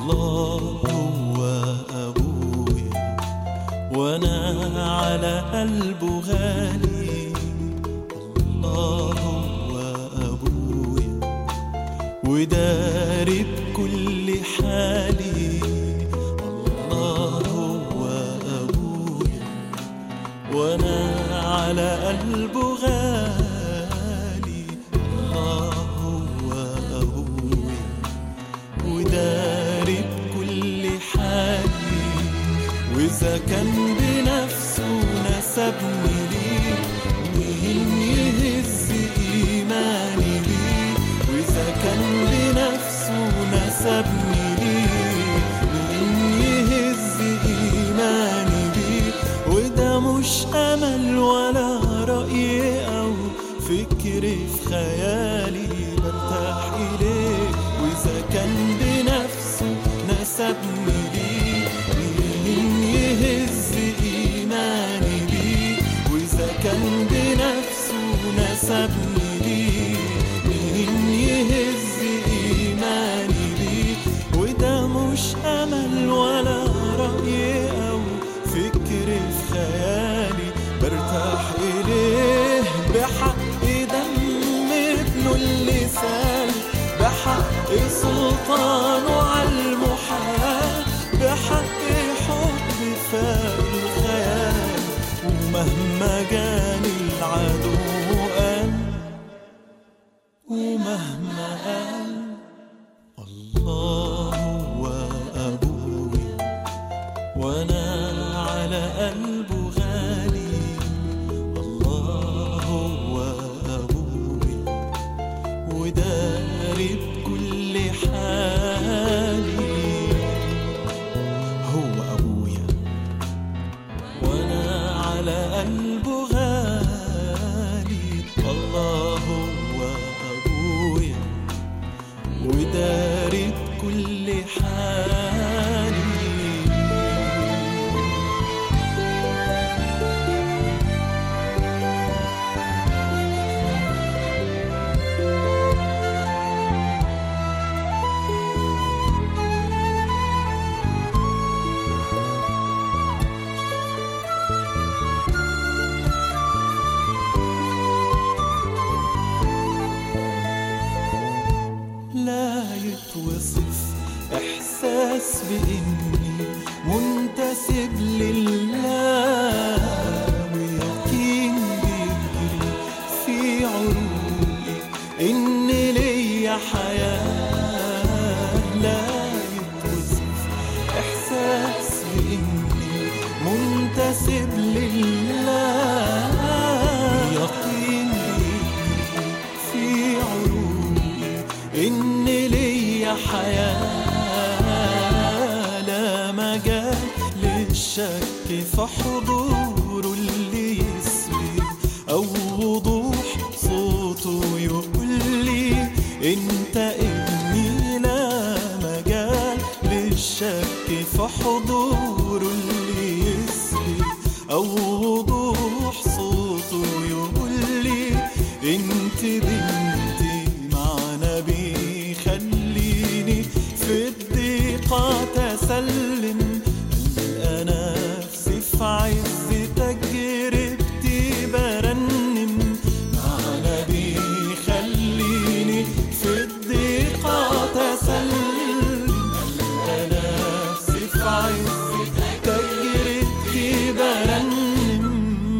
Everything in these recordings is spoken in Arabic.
الله هو أبويا وأنا على قلبه غالي. الله هو أبويا وداري بكل حالي. الله هو أبويا وأنا على قلبه غالي. الله هو أبويا وداري بكل حالي. وإذا كان بنفسه نسبني ليه مين يهز إيماني ليه؟ وإذا كان بنفسه نسبني ليه مين يهز إيماني ليه؟ وده مش أمل ولا رأي أو فكر في خيالي برتاح إليه. وإذا كان بنفسه نسبني ليه مين يهز إيماني ليه؟ وإذا كان بنفسه نسبني ليه مين يهز إيماني ليه؟ وده مش أمل ولا رأي أو فكر في خيالي برتاح إليه. بحق دم ابنه اللسان، بحق سلطانه على المحال، بحق حب فاق الخيال. ومهما جاني العدو قال، ومهما قال الله هو أبويا وأنا على قلبه غالي. الله هو أبويا وداري بكل حالي. هو أبويا وأنا على قلبه غالي. الله هو أبويا وداري بكل حالي. لا يتوصف إحساس بإني منتسب لله، ويقين بيجري في عروقي إن ليا حياة. لا يتوصف إحساس بإني منتسب لله، ويقين بيجري في عروقي إن ليا حياة. لا مجال للشك في حضوره اللي يسبق أو وضوح صوته يقول لي أنت ابني. لا مجال للشك في حضوره اللي يسبق أو وضوح صوته يقول لي أنت بنتي. معنا بيخليني في الضيقات أسلم، أنا نفسي في عز تجربتي برنم. معنا بيخليني في الضيقات أسلم، أنا نفسي في عز تجربتي برنم.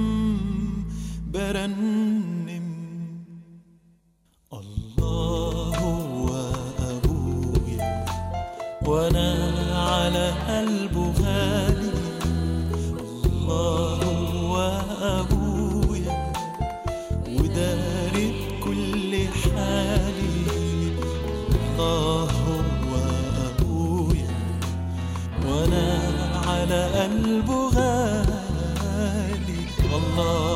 الله هو أبويا وأنا على قلبه غالي. الله هو أبويا وداري بكل حالي. الله هو أبويا وأنا على قلبه غالي. الله